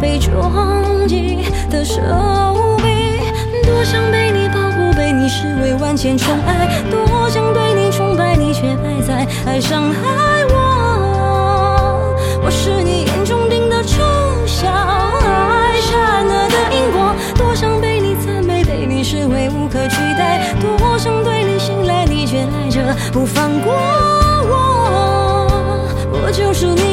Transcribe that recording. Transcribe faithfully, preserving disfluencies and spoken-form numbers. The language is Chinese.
被撞击的手臂。多想被你保护，被你视为万千宠爱，多想对你崇拜，你却还在爱伤害我。我是你眼中钉的抽象，爱闪了的荧光。多想被你赞美，被你视为无可取代，多想对你信赖，你却爱着不放过我。我就是你